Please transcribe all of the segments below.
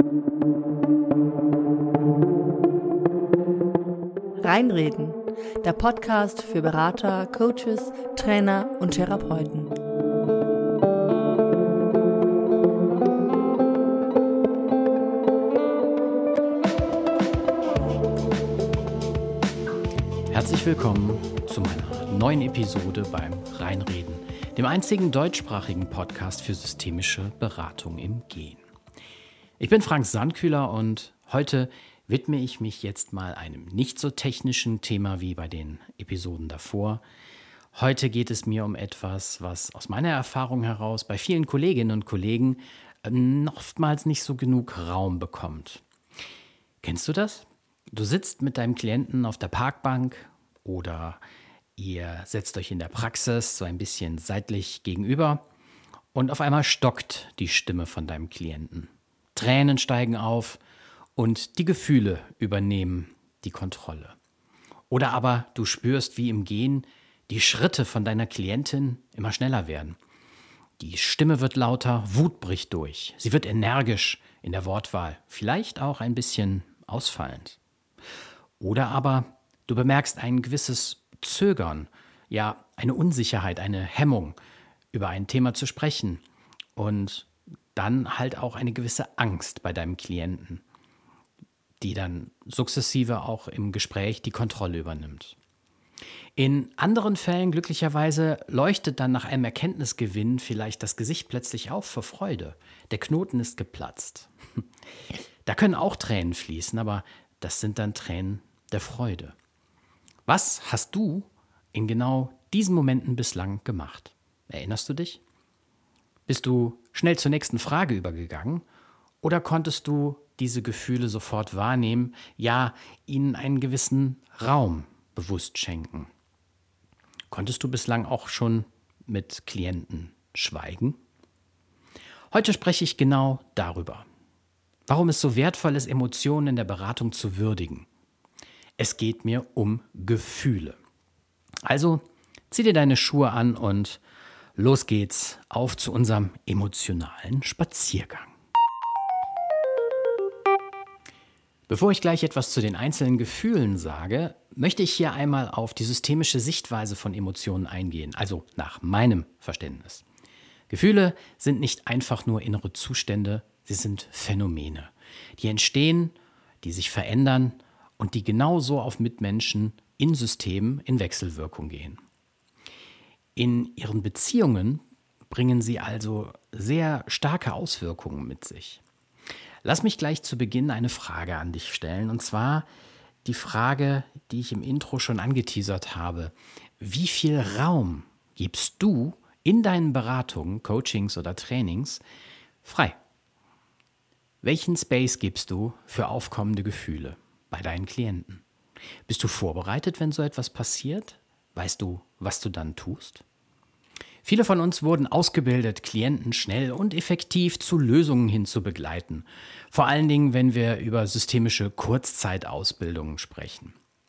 Reinreden, der Podcast für Berater, Coaches, Trainer und Therapeuten. Herzlich willkommen zu meiner neuen Episode beim Reinreden, dem einzigen deutschsprachigen Podcast für systemische Beratung im Gehen. Ich bin Frank Sandkühler und heute widme ich mich jetzt mal einem nicht so technischen Thema wie bei den Episoden davor. Heute geht es mir um etwas, was aus meiner Erfahrung heraus bei vielen Kolleginnen und Kollegen oftmals nicht so genug Raum bekommt. Kennst du das? Du sitzt mit deinem Klienten auf der Parkbank oder ihr setzt euch in der Praxis so ein bisschen seitlich gegenüber und auf einmal stockt die Stimme von deinem Klienten. Tränen steigen auf und die Gefühle übernehmen die Kontrolle. Oder aber du spürst, wie im Gehen die Schritte von deiner Klientin immer schneller werden. Die Stimme wird lauter, Wut bricht durch. Sie wird energisch in der Wortwahl, vielleicht auch ein bisschen ausfallend. Oder aber du bemerkst ein gewisses Zögern, ja eine Unsicherheit, eine Hemmung, über ein Thema zu sprechen und dann halt auch eine gewisse Angst bei deinem Klienten, die dann sukzessive auch im Gespräch die Kontrolle übernimmt. In anderen Fällen glücklicherweise leuchtet dann nach einem Erkenntnisgewinn vielleicht das Gesicht plötzlich auf vor Freude. Der Knoten ist geplatzt. Da können auch Tränen fließen, aber das sind dann Tränen der Freude. Was hast du in genau diesen Momenten bislang gemacht? Erinnerst du dich? Bist du schnell zur nächsten Frage übergegangen oder konntest du diese Gefühle sofort wahrnehmen, ja, ihnen einen gewissen Raum bewusst schenken? Konntest du bislang auch schon mit Klienten schweigen? Heute spreche ich genau darüber. Warum es so wertvoll ist, Emotionen in der Beratung zu würdigen. Es geht mir um Gefühle. Also zieh dir deine Schuhe an und los geht's auf zu unserem emotionalen Spaziergang. Bevor ich gleich etwas zu den einzelnen Gefühlen sage, möchte ich hier einmal auf die systemische Sichtweise von Emotionen eingehen, also nach meinem Verständnis. Gefühle sind nicht einfach nur innere Zustände, sie sind Phänomene, die entstehen, die sich verändern und die genauso auf Mitmenschen in Systemen in Wechselwirkung gehen. In ihren Beziehungen bringen sie also sehr starke Auswirkungen mit sich. Lass mich gleich zu Beginn eine Frage an dich stellen, und zwar die Frage, die ich im Intro schon angeteasert habe. Wie viel Raum gibst du in deinen Beratungen, Coachings oder Trainings frei? Welchen Space gibst du für aufkommende Gefühle bei deinen Klienten? Bist du vorbereitet, wenn so etwas passiert? Weißt du, was du dann tust? Viele von uns wurden ausgebildet, Klienten schnell und effektiv zu Lösungen hin zu begleiten. Vor allen Dingen, wenn wir über systemische Kurzzeitausbildungen sprechen.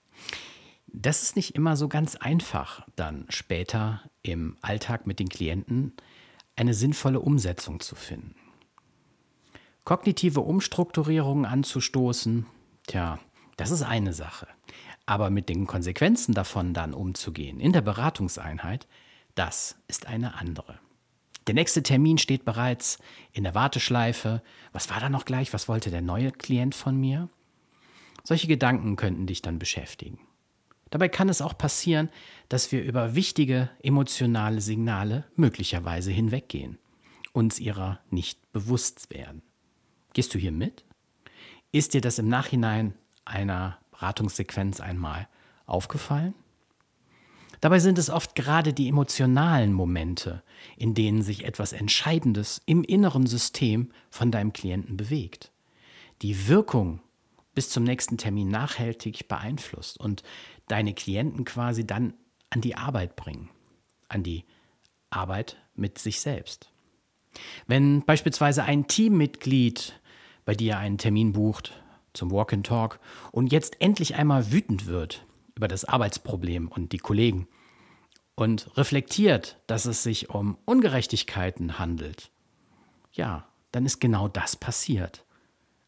Das ist nicht immer so ganz einfach, dann später im Alltag mit den Klienten eine sinnvolle Umsetzung zu finden. Kognitive Umstrukturierungen anzustoßen, das ist eine Sache. Aber mit den Konsequenzen davon dann umzugehen in der Beratungseinheit, das ist eine andere. Der nächste Termin steht bereits in der Warteschleife. Was war da noch gleich? Was wollte der neue Klient von mir? Solche Gedanken könnten dich dann beschäftigen. Dabei kann es auch passieren, dass wir über wichtige emotionale Signale möglicherweise hinweggehen, uns ihrer nicht bewusst werden. Gehst du hier mit? Ist dir das im Nachhinein einer Beratungssequenz einmal aufgefallen? Dabei sind es oft gerade die emotionalen Momente, in denen sich etwas Entscheidendes im inneren System von deinem Klienten bewegt. Die Wirkung bis zum nächsten Termin nachhaltig beeinflusst und deine Klienten quasi dann an die Arbeit bringen, an die Arbeit mit sich selbst. Wenn beispielsweise ein Teammitglied bei dir einen Termin bucht zum Walk and Talk und jetzt endlich einmal wütend wird über das Arbeitsproblem und die Kollegen und reflektiert, dass es sich um Ungerechtigkeiten handelt, ja, dann ist genau das passiert.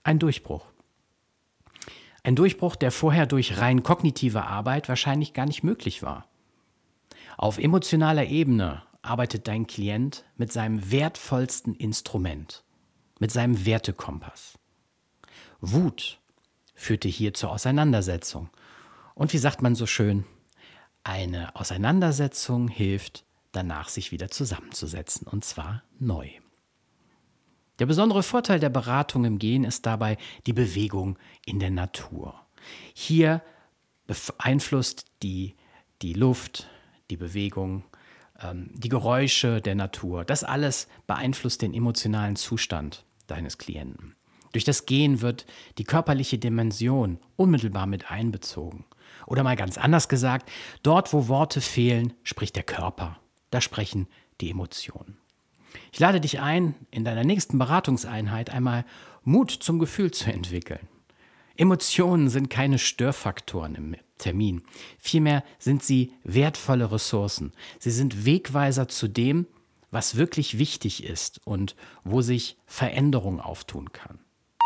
Ein Durchbruch. Ein Durchbruch, der vorher durch rein kognitive Arbeit wahrscheinlich gar nicht möglich war. Auf emotionaler Ebene arbeitet dein Klient mit seinem wertvollsten Instrument, mit seinem Wertekompass. Wut führte hier zur Auseinandersetzung. Und wie sagt man so schön, eine Auseinandersetzung hilft, danach sich wieder zusammenzusetzen, und zwar neu. Der besondere Vorteil der Beratung im Gehen ist dabei die Bewegung in der Natur. Hier beeinflusst die Luft, die Bewegung, die Geräusche der Natur. Das alles beeinflusst den emotionalen Zustand deines Klienten. Durch das Gehen wird die körperliche Dimension unmittelbar mit einbezogen. Oder mal ganz anders gesagt, dort wo Worte fehlen, spricht der Körper. Da sprechen die Emotionen. Ich lade dich ein, in deiner nächsten Beratungseinheit einmal Mut zum Gefühl zu entwickeln. Emotionen sind keine Störfaktoren im Termin. Vielmehr sind sie wertvolle Ressourcen. Sie sind Wegweiser zu dem, was wirklich wichtig ist und wo sich Veränderung auftun kann.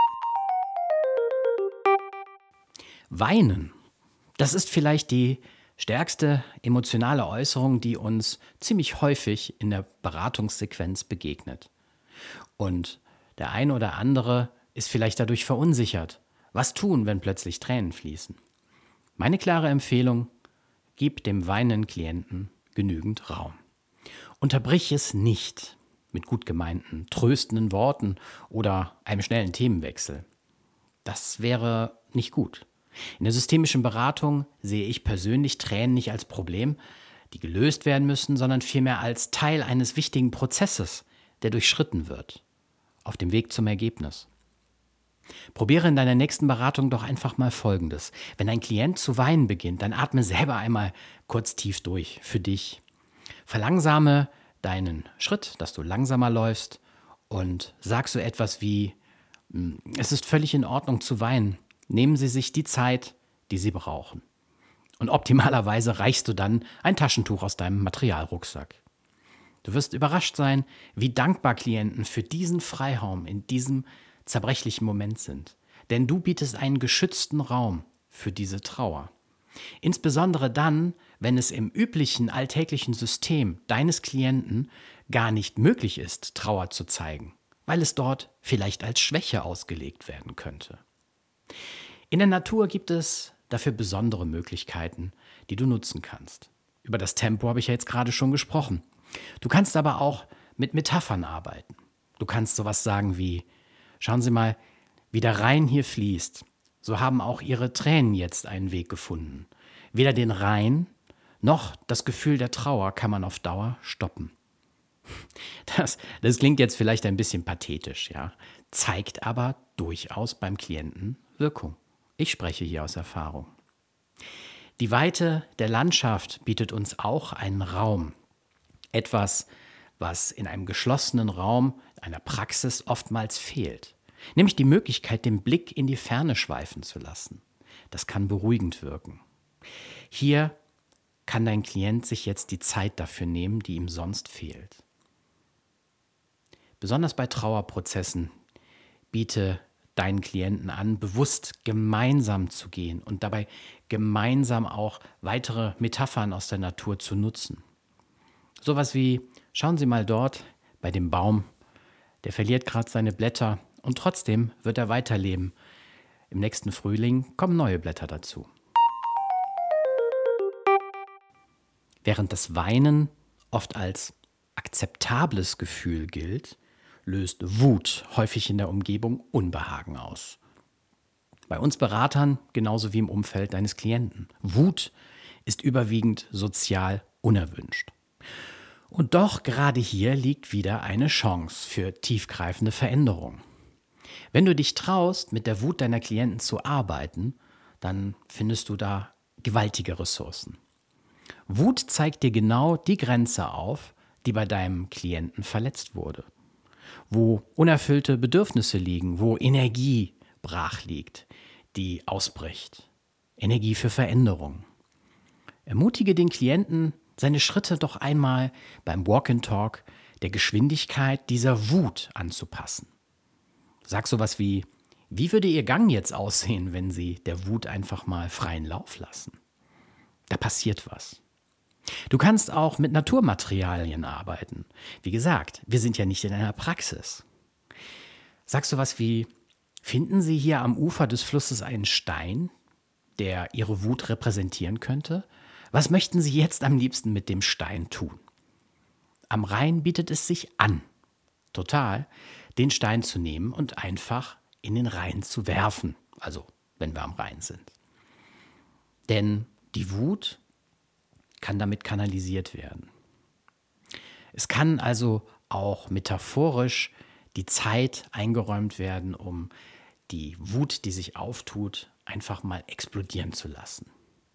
Weinen, das ist vielleicht die stärkste emotionale Äußerung, die uns ziemlich häufig in der Beratungssequenz begegnet. Und der eine oder andere ist vielleicht dadurch verunsichert. Was tun, wenn plötzlich Tränen fließen? Meine klare Empfehlung: gib dem weinenden Klienten genügend Raum. Unterbrich es nicht mit gut gemeinten, tröstenden Worten oder einem schnellen Themenwechsel. Das wäre nicht gut. In der systemischen Beratung sehe ich persönlich Tränen nicht als Problem, die gelöst werden müssen, sondern vielmehr als Teil eines wichtigen Prozesses, der durchschritten wird, auf dem Weg zum Ergebnis. Probiere in deiner nächsten Beratung doch einfach mal Folgendes. Wenn ein Klient zu weinen beginnt, dann atme selber einmal kurz tief durch für dich. Verlangsame deinen Schritt, dass du langsamer läufst, und sag so etwas wie: Es ist völlig in Ordnung zu weinen. Nehmen Sie sich die Zeit, die Sie brauchen. Und optimalerweise reichst du dann ein Taschentuch aus deinem Materialrucksack. Du wirst überrascht sein, wie dankbar Klienten für diesen Freiraum in diesem zerbrechlichen Moment sind. Denn du bietest einen geschützten Raum für diese Trauer. Insbesondere dann, wenn es im üblichen alltäglichen System deines Klienten gar nicht möglich ist, Trauer zu zeigen, weil es dort vielleicht als Schwäche ausgelegt werden könnte. In der Natur gibt es dafür besondere Möglichkeiten, die du nutzen kannst. Über das Tempo habe ich ja jetzt gerade schon gesprochen. Du kannst aber auch mit Metaphern arbeiten. Du kannst sowas sagen wie: Schauen Sie mal, wie der Rhein hier fließt. So haben auch Ihre Tränen jetzt einen Weg gefunden. Weder den Rhein noch das Gefühl der Trauer kann man auf Dauer stoppen. Das klingt jetzt vielleicht ein bisschen pathetisch, ja, zeigt aber durchaus beim Klienten Wirkung. Ich spreche hier aus Erfahrung. Die Weite der Landschaft bietet uns auch einen Raum. Etwas, was in einem geschlossenen Raum, einer Praxis oftmals fehlt. Nämlich die Möglichkeit, den Blick in die Ferne schweifen zu lassen. Das kann beruhigend wirken. Hier kann dein Klient sich jetzt die Zeit dafür nehmen, die ihm sonst fehlt. Besonders bei Trauerprozessen biete deinen Klienten an, bewusst gemeinsam zu gehen und dabei gemeinsam auch weitere Metaphern aus der Natur zu nutzen. Sowas wie: Schauen Sie mal dort bei dem Baum, der verliert gerade seine Blätter und trotzdem wird er weiterleben. Im nächsten Frühling kommen neue Blätter dazu. Während das Weinen oft als akzeptables Gefühl gilt, löst Wut häufig in der Umgebung Unbehagen aus. Bei uns Beratern genauso wie im Umfeld deines Klienten. Wut ist überwiegend sozial unerwünscht. Und doch gerade hier liegt wieder eine Chance für tiefgreifende Veränderung. Wenn du dich traust, mit der Wut deiner Klienten zu arbeiten, dann findest du da gewaltige Ressourcen. Wut zeigt dir genau die Grenze auf, die bei deinem Klienten verletzt wurde. Wo unerfüllte Bedürfnisse liegen, wo Energie brach liegt, die ausbricht. Energie für Veränderung. Ermutige den Klienten, seine Schritte doch einmal beim Walk and Talk der Geschwindigkeit dieser Wut anzupassen. Sag sowas wie: Wie würde Ihr Gang jetzt aussehen, wenn Sie der Wut einfach mal freien Lauf lassen? Da passiert was. Du kannst auch mit Naturmaterialien arbeiten. Wie gesagt, wir sind ja nicht in einer Praxis. Sagst du was wie, finden Sie hier am Ufer des Flusses einen Stein, der Ihre Wut repräsentieren könnte? Was möchten Sie jetzt am liebsten mit dem Stein tun? Am Rhein bietet es sich an, total, den Stein zu nehmen und einfach in den Rhein zu werfen. Also, wenn wir am Rhein sind. Denn die Wut kann damit kanalisiert werden. Es kann also auch metaphorisch die Zeit eingeräumt werden, um die Wut, die sich auftut, einfach mal explodieren zu lassen.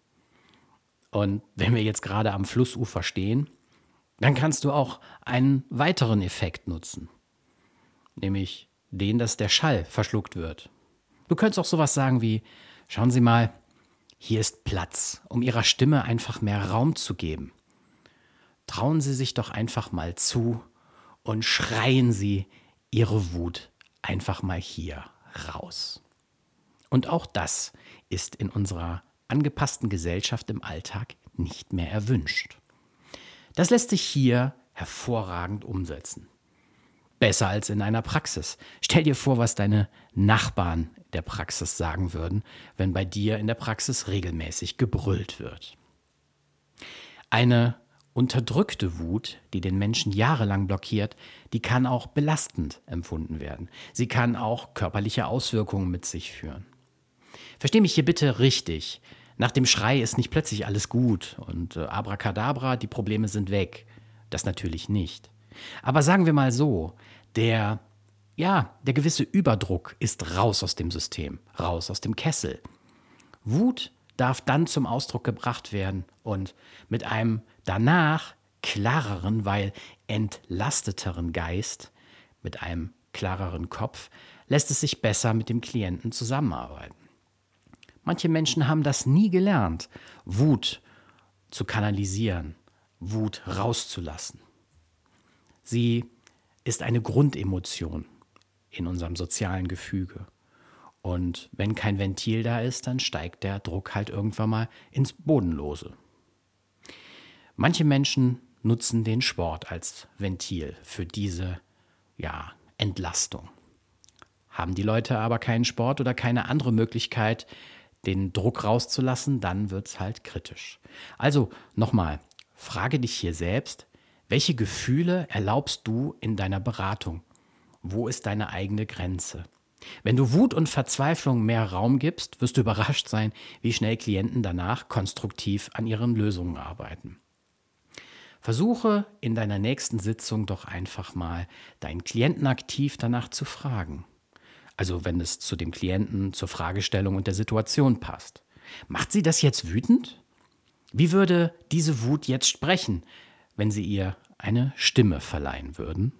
Und wenn wir jetzt gerade am Flussufer stehen, dann kannst du auch einen weiteren Effekt nutzen, nämlich den, dass der Schall verschluckt wird. Du könntest auch sowas sagen wie, schauen Sie mal, hier ist Platz, um Ihrer Stimme einfach mehr Raum zu geben. Trauen Sie sich doch einfach mal zu und schreien Sie Ihre Wut einfach mal hier raus. Und auch das ist in unserer angepassten Gesellschaft im Alltag nicht mehr erwünscht. Das lässt sich hier hervorragend umsetzen. Besser als in einer Praxis. Stell dir vor, was deine Nachbarn der Praxis sagen würden, wenn bei dir in der Praxis regelmäßig gebrüllt wird. Eine unterdrückte Wut, die den Menschen jahrelang blockiert, die kann auch belastend empfunden werden. Sie kann auch körperliche Auswirkungen mit sich führen. Versteh mich hier bitte richtig. Nach dem Schrei ist nicht plötzlich alles gut und abracadabra, die Probleme sind weg. Das natürlich nicht. Aber sagen wir mal so, der gewisse Überdruck ist raus aus dem System, raus aus dem Kessel. Wut darf dann zum Ausdruck gebracht werden und mit einem danach klareren, weil entlasteteren Geist, mit einem klareren Kopf, lässt es sich besser mit dem Klienten zusammenarbeiten. Manche Menschen haben das nie gelernt, Wut zu kanalisieren, Wut rauszulassen. Sie ist eine Grundemotion in unserem sozialen Gefüge. Und wenn kein Ventil da ist, dann steigt der Druck halt irgendwann mal ins Bodenlose. Manche Menschen nutzen den Sport als Ventil für diese Entlastung. Haben die Leute aber keinen Sport oder keine andere Möglichkeit, den Druck rauszulassen, dann wird es halt kritisch. Also nochmal, frage dich hier selbst, welche Gefühle erlaubst du in deiner Beratung? Wo ist deine eigene Grenze? Wenn du Wut und Verzweiflung mehr Raum gibst, wirst du überrascht sein, wie schnell Klienten danach konstruktiv an ihren Lösungen arbeiten. Versuche in deiner nächsten Sitzung doch einfach mal, deinen Klienten aktiv danach zu fragen. Also wenn es zu dem Klienten, zur Fragestellung und der Situation passt. Macht sie das jetzt wütend? Wie würde diese Wut jetzt sprechen, wenn Sie ihr eine Stimme verleihen würden?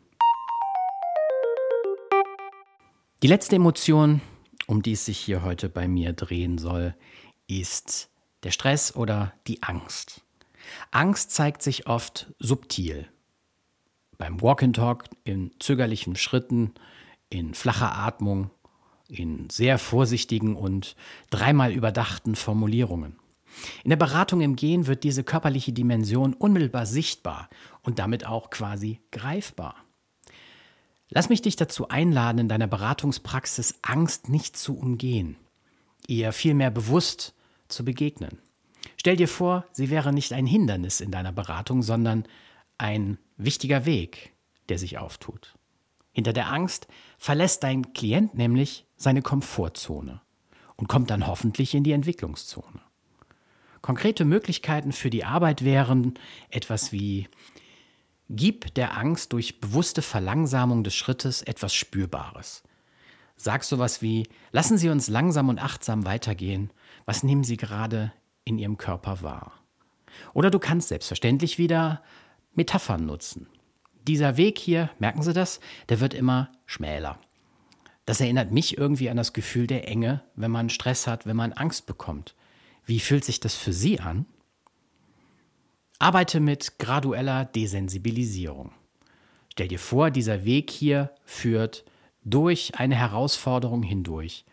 Die letzte Emotion, um die es sich hier heute bei mir drehen soll, ist der Stress oder die Angst. Angst zeigt sich oft subtil. Beim Walk and Talk in zögerlichen Schritten, in flacher Atmung, in sehr vorsichtigen und dreimal überdachten Formulierungen. In der Beratung im Gehen wird diese körperliche Dimension unmittelbar sichtbar und damit auch quasi greifbar. Lass mich dich dazu einladen, in deiner Beratungspraxis Angst nicht zu umgehen, ihr vielmehr bewusst zu begegnen. Stell dir vor, sie wäre nicht ein Hindernis in deiner Beratung, sondern ein wichtiger Weg, der sich auftut. Hinter der Angst verlässt dein Klient nämlich seine Komfortzone und kommt dann hoffentlich in die Entwicklungszone. Konkrete Möglichkeiten für die Arbeit wären etwas wie: Gib der Angst durch bewusste Verlangsamung des Schrittes etwas Spürbares. Sag sowas wie: Lassen Sie uns langsam und achtsam weitergehen. Was nehmen Sie gerade in Ihrem Körper wahr? Oder du kannst selbstverständlich wieder Metaphern nutzen. Dieser Weg hier, merken Sie das, der wird immer schmäler. Das erinnert mich irgendwie an das Gefühl der Enge, wenn man Stress hat, wenn man Angst bekommt. Wie fühlt sich das für Sie an? Arbeite mit gradueller Desensibilisierung. Stell dir vor, dieser Weg hier führt durch eine Herausforderung hindurch,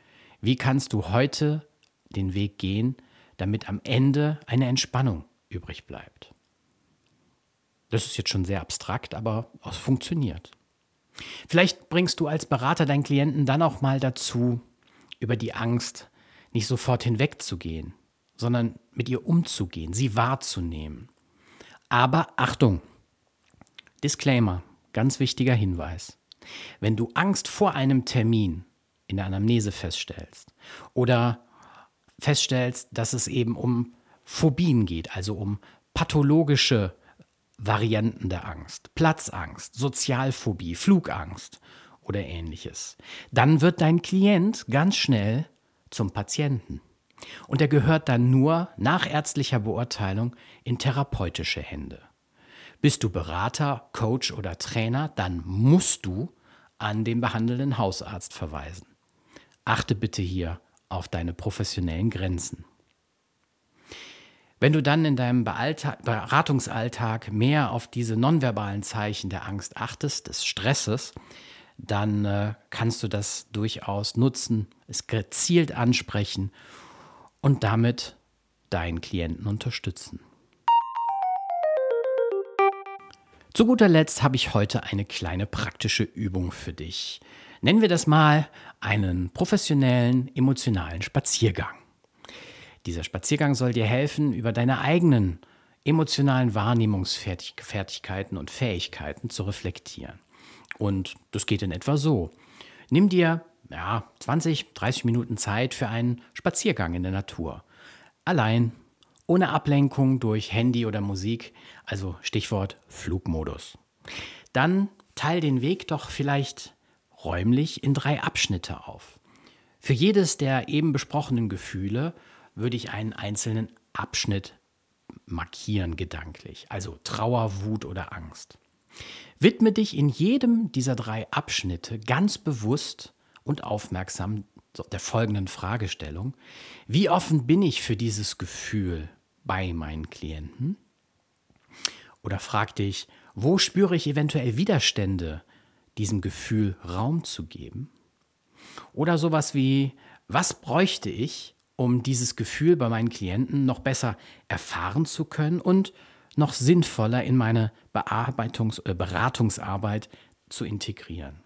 Wie kannst du heute den Weg gehen, damit am Ende eine Entspannung übrig bleibt? Das ist jetzt schon sehr abstrakt, aber es funktioniert. Vielleicht bringst du als Berater deinen Klienten dann auch mal dazu, über die Angst nicht sofort hinwegzugehen, sondern mit ihr umzugehen, sie wahrzunehmen. Aber Achtung, Disclaimer, ganz wichtiger Hinweis. Wenn du Angst vor einem Termin in der Anamnese feststellst oder feststellst, dass es eben um Phobien geht, also um pathologische Varianten der Angst, Platzangst, Sozialphobie, Flugangst oder ähnliches, dann wird dein Klient ganz schnell zum Patienten. Und er gehört dann nur nach ärztlicher Beurteilung in therapeutische Hände. Bist du Berater, Coach oder Trainer, dann musst du an den behandelnden Hausarzt verweisen. Achte bitte hier auf deine professionellen Grenzen. Wenn du dann in deinem Beratungsalltag mehr auf diese nonverbalen Zeichen der Angst achtest, des Stresses, dann kannst du das durchaus nutzen, es gezielt ansprechen und damit deinen Klienten unterstützen. Zu guter Letzt habe ich heute eine kleine praktische Übung für dich. Nennen wir das mal einen professionellen, emotionalen Spaziergang. Dieser Spaziergang soll dir helfen, über deine eigenen emotionalen Wahrnehmungsfertigkeiten und Fähigkeiten zu reflektieren. Und das geht in etwa so. Nimm dir 20, 30 Minuten Zeit für einen Spaziergang in der Natur. Allein, ohne Ablenkung durch Handy oder Musik, also Stichwort Flugmodus. Dann teil den Weg doch vielleicht räumlich in 3 Abschnitte auf. Für jedes der eben besprochenen Gefühle würde ich einen einzelnen Abschnitt markieren gedanklich, also Trauer, Wut oder Angst. Widme dich in jedem dieser 3 Abschnitte ganz bewusst und aufmerksam der folgenden Fragestellung: Wie offen bin ich für dieses Gefühl bei meinen Klienten? Oder frag dich, wo spüre ich eventuell Widerstände, diesem Gefühl Raum zu geben? Oder sowas wie, was bräuchte ich, um dieses Gefühl bei meinen Klienten noch besser erfahren zu können und noch sinnvoller in meine Beratungsarbeit zu integrieren?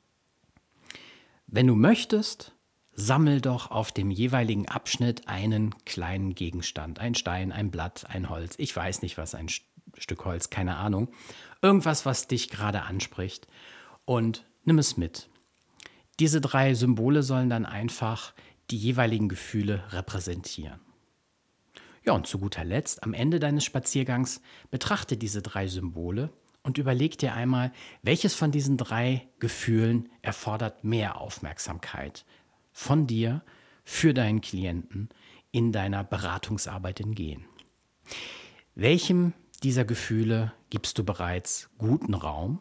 Wenn du möchtest, sammel doch auf dem jeweiligen Abschnitt einen kleinen Gegenstand. Ein Stein, ein Blatt, ein Holz. Ich weiß nicht was, ein Stück Holz, keine Ahnung. Irgendwas, was dich gerade anspricht. Und nimm es mit. Diese 3 Symbole sollen dann einfach die jeweiligen Gefühle repräsentieren. Ja, und zu guter Letzt, am Ende deines Spaziergangs, betrachte diese 3 Symbole und überleg dir einmal, welches von diesen 3 Gefühlen erfordert mehr Aufmerksamkeit von dir für deinen Klienten in deiner Beratungsarbeit im Gehen. Welchem dieser Gefühle gibst du bereits guten Raum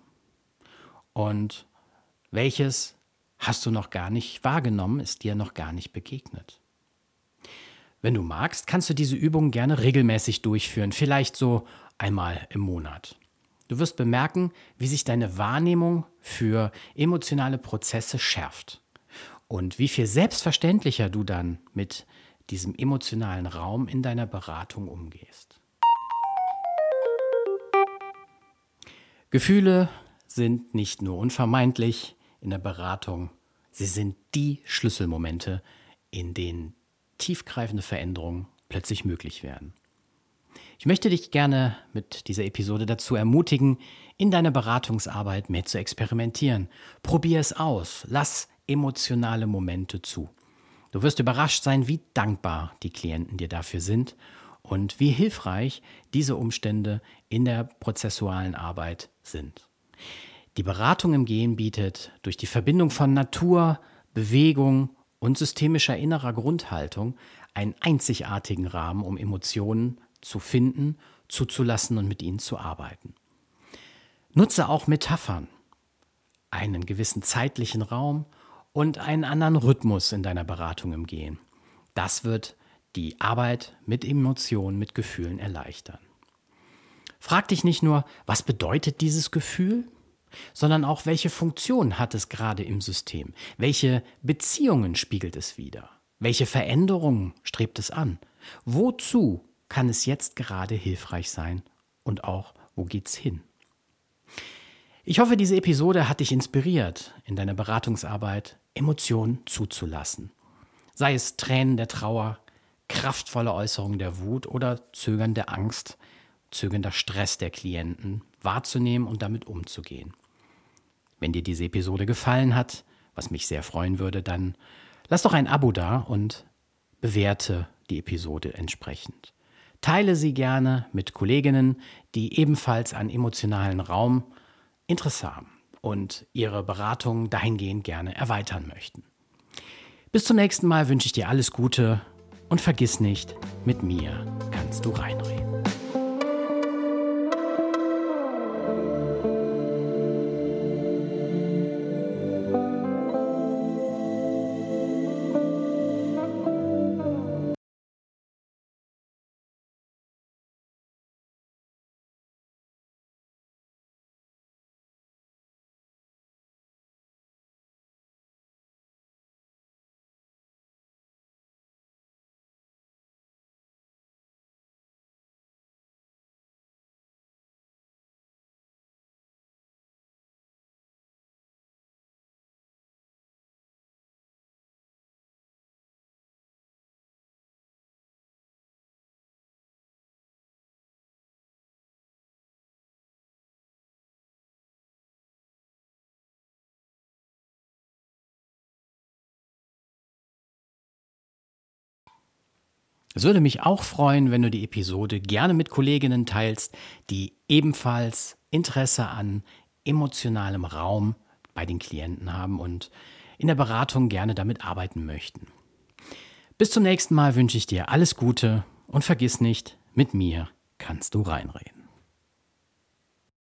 und welches hast du noch gar nicht wahrgenommen, ist dir noch gar nicht begegnet? Wenn du magst, kannst du diese Übung gerne regelmäßig durchführen, vielleicht so einmal im Monat. Du wirst bemerken, wie sich deine Wahrnehmung für emotionale Prozesse schärft und wie viel selbstverständlicher du dann mit diesem emotionalen Raum in deiner Beratung umgehst. Gefühle sind nicht nur unvermeidlich in der Beratung, sie sind die Schlüsselmomente, in denen tiefgreifende Veränderungen plötzlich möglich werden. Ich möchte dich gerne mit dieser Episode dazu ermutigen, in deiner Beratungsarbeit mehr zu experimentieren. Probier es aus, lass emotionale Momente zu. Du wirst überrascht sein, wie dankbar die Klienten dir dafür sind und wie hilfreich diese Umstände in der prozessualen Arbeit sind. Die Beratung im Gehen bietet durch die Verbindung von Natur, Bewegung und systemischer innerer Grundhaltung einen einzigartigen Rahmen, um Emotionen zu finden, zuzulassen und mit ihnen zu arbeiten. Nutze auch Metaphern, einen gewissen zeitlichen Raum und einen anderen Rhythmus in deiner Beratung im Gehen. Das wird die Arbeit mit Emotionen, mit Gefühlen erleichtern. Frag dich nicht nur, was bedeutet dieses Gefühl, sondern auch, welche Funktion hat es gerade im System? Welche Beziehungen spiegelt es wider? Welche Veränderungen strebt es an? Wozu kann es jetzt gerade hilfreich sein? Und auch, wo geht's hin? Ich hoffe, diese Episode hat dich inspiriert, in deiner Beratungsarbeit Emotionen zuzulassen. Sei es Tränen der Trauer, kraftvolle Äußerungen der Wut oder zögernde Angst, zögernder Stress der Klienten wahrzunehmen und damit umzugehen. Wenn dir diese Episode gefallen hat, was mich sehr freuen würde, dann lass doch ein Abo da und bewerte die Episode entsprechend. Teile sie gerne mit Kolleginnen, die ebenfalls an emotionalen Raum Interesse haben und ihre Beratung dahingehend gerne erweitern möchten. Bis zum nächsten Mal wünsche ich dir alles Gute und vergiss nicht, mit mir kannst du reinreden. Es würde mich auch freuen, wenn du die Episode gerne mit Kolleginnen teilst, die ebenfalls Interesse an emotionalem Raum bei den Klienten haben und in der Beratung gerne damit arbeiten möchten. Bis zum nächsten Mal wünsche ich dir alles Gute und vergiss nicht, mit mir kannst du reinreden.